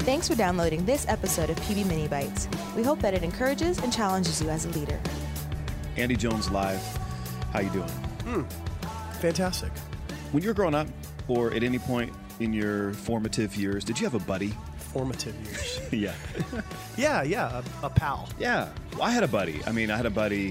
Thanks for downloading this episode of PB Mini Bites. We hope that it encourages and challenges you as a leader. Andy Jones Live, how you doing? Fantastic. When you were growing up, or at any point in your formative years, did you have a buddy? Formative years. Yeah. Yeah, a pal. Yeah. Well, I had a buddy. I had a buddy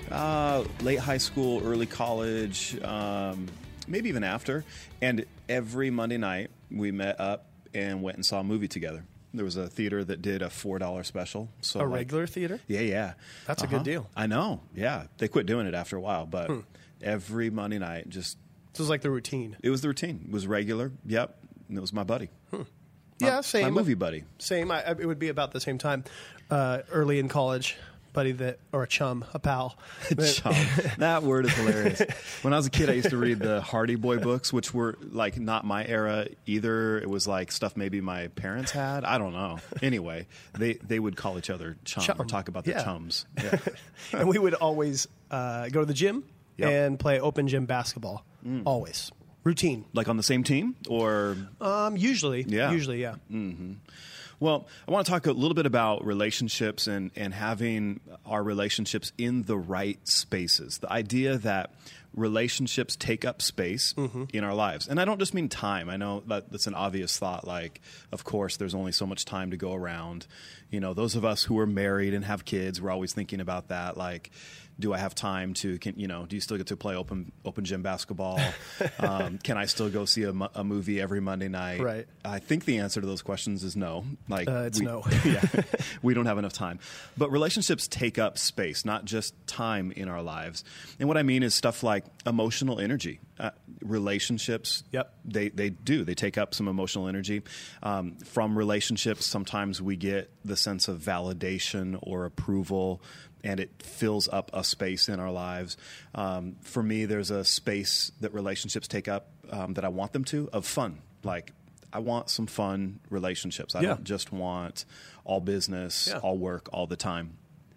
late high school, early college, maybe even after. And every Monday night, we met up and went and saw a movie together. There was a theater that did a $4 special. So Regular theater? Yeah. That's a good deal. I know. Yeah. They quit doing it after a while, but every Monday night, just... This was like the routine. It was the routine. It was regular. Yep. And it was my buddy. Yeah, same. My movie buddy. Same. It would be about the same time. Early in college, buddy or a chum, a pal. Chum. That word is hilarious. When I was a kid, I used to read the Hardy Boy books, which were like not my era either. It was like stuff maybe my parents had. I don't know. Anyway, they would call each other chum. Or talk about their chums. Yeah. And we would always go to the gym and play open gym basketball. Always. Routine. Like on the same team or? Usually. Yeah. Usually, yeah. Mm-hmm. Well, I want to talk a little bit about relationships and having our relationships in the right spaces. The idea that relationships take up space in our lives. And I don't just mean time. I know that's an obvious thought. Like, of course, there's only so much time to go around. You know, those of us who are married and have kids, we're always thinking about that. Like, do I have time to, do you still get to play open gym basketball? Can I still go see a movie every Monday night? Right. I think the answer to those questions is no. Like no. Yeah, we don't have enough time. But relationships take up space, not just time in our lives. And what I mean is stuff like emotional energy. Relationships, they do. They take up some emotional energy. From relationships, sometimes we get the sense of validation or approval, and it fills up a space in our lives. For me, there's a space that relationships take up that I want them to, of fun. Like, I want some fun relationships. I don't just want all business, all work, all the time.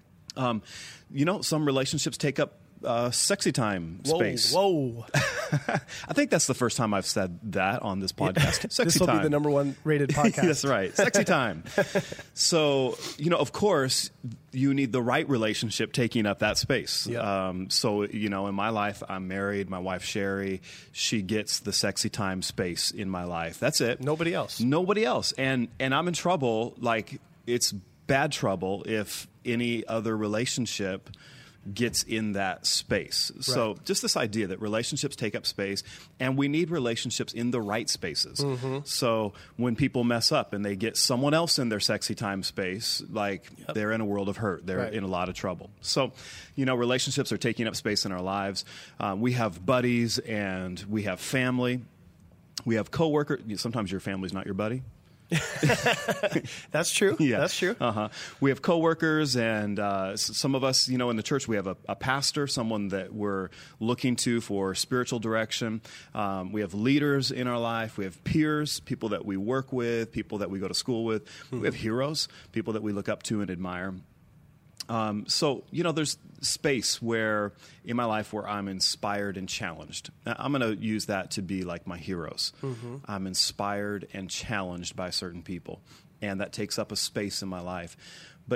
Some relationships take up sexy time space. Whoa. I think that's the first time I've said that on this podcast. Sexy this will time. Be the number one rated podcast. That's right. Sexy time. So, of course, you need the right relationship taking up that space. Yep. In my life, I'm married. My wife, Sherry, she gets the sexy time space in my life. That's it. Nobody else. And I'm in trouble. Like, it's bad trouble if any other relationship gets in that space. Right. So just this idea that relationships take up space, and we need relationships in the right spaces. So when people mess up and they get someone else in their sexy time space, they're in a world of hurt. They're in a lot of trouble. So, relationships are taking up space in our lives. We have buddies and we have family. We have coworkers. Sometimes your family's not your buddy. That's true. Yeah. That's true. We have coworkers, and some of us, in the church, we have a pastor, someone that we're looking to for spiritual direction. We have leaders in our life. We have peers, people that we work with, people that we go to school with. We have heroes, people that we look up to and admire. There's space in my life where I'm inspired and challenged. Now, I'm going to use that to be like my heroes. I'm inspired and challenged by certain people, and that takes up a space in my life. But,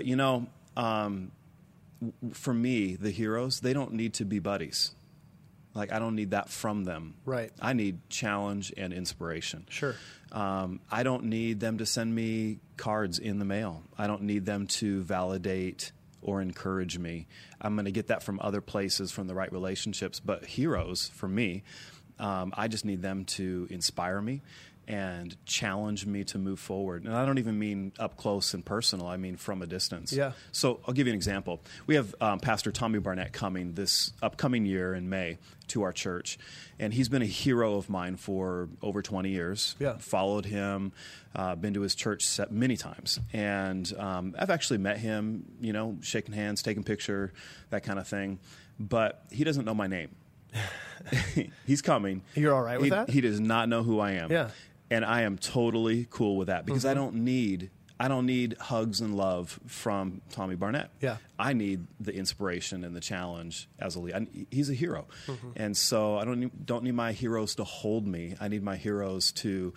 for me, the heroes, they don't need to be buddies. Like, I don't need that from them. Right. I need challenge and inspiration. Sure. I don't need them to send me cards in the mail. I don't need them to validate or encourage me. I'm going to get that from other places, from the right relationships. But heroes, for me, I just need them to inspire me and challenge me to move forward. And I don't even mean up close and personal. I mean from a distance. Yeah. So I'll give you an example. We have Pastor Tommy Barnett coming this upcoming year in May to our church. And he's been a hero of mine for over 20 years. Yeah. Followed him, been to his church many times. And I've actually met him, shaking hands, taking picture, that kind of thing. But he doesn't know my name. He's coming. You're all right with that? He does not know who I am. Yeah. And I am totally cool with that because I don't need hugs and love from Tommy Barnett. Yeah. I need the inspiration and the challenge as a leader. He's a hero. And so I don't need my heroes to hold me. I need my heroes to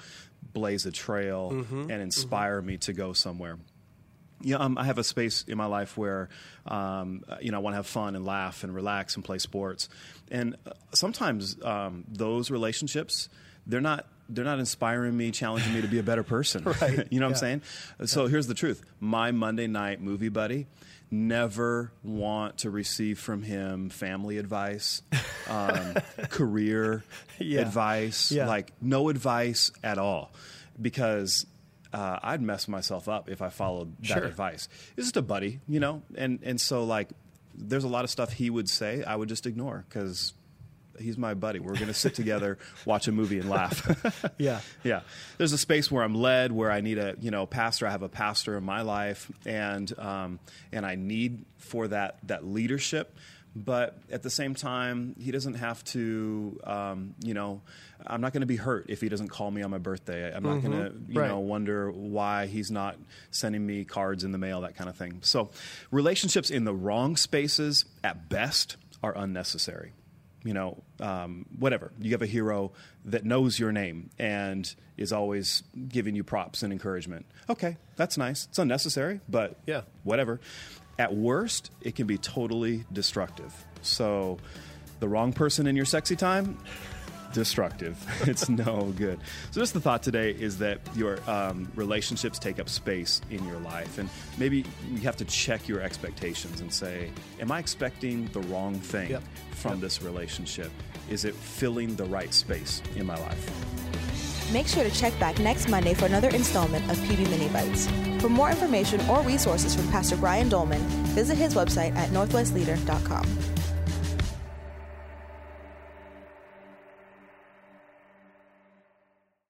blaze a trail and inspire me to go somewhere. Yeah, I have a space in my life where, I want to have fun and laugh and relax and play sports. And sometimes those relationships, they're not inspiring me, challenging me to be a better person. Right. You know what I'm saying? So here's the truth. My Monday night movie buddy, never want to receive from him family advice, career advice, like no advice at all. Because I'd mess myself up if I followed that advice. It's just a buddy, and so like there's a lot of stuff he would say I would just ignore because he's my buddy. We're going to sit together, watch a movie, and laugh. Yeah. There's a space where I'm led, where I need a pastor. I have a pastor in my life, and I need for that leadership. But at the same time, he doesn't have to, I'm not going to be hurt if he doesn't call me on my birthday. I'm not going to, wonder why he's not sending me cards in the mail, that kind of thing. So relationships in the wrong spaces, at best, are unnecessary. Whatever. You have a hero that knows your name and is always giving you props and encouragement. Okay, that's nice. It's unnecessary, but whatever. At worst, it can be totally destructive. So the wrong person in your sexy time, destructive. It's no good. So just the thought today is that your relationships take up space in your life. And maybe you have to check your expectations and say, am I expecting the wrong thing from this relationship? Is it filling the right space in my life? Make sure to check back next Monday for another installment of PB Mini Bites. For more information or resources from Pastor Brian Dolman, visit his website at northwestleader.com.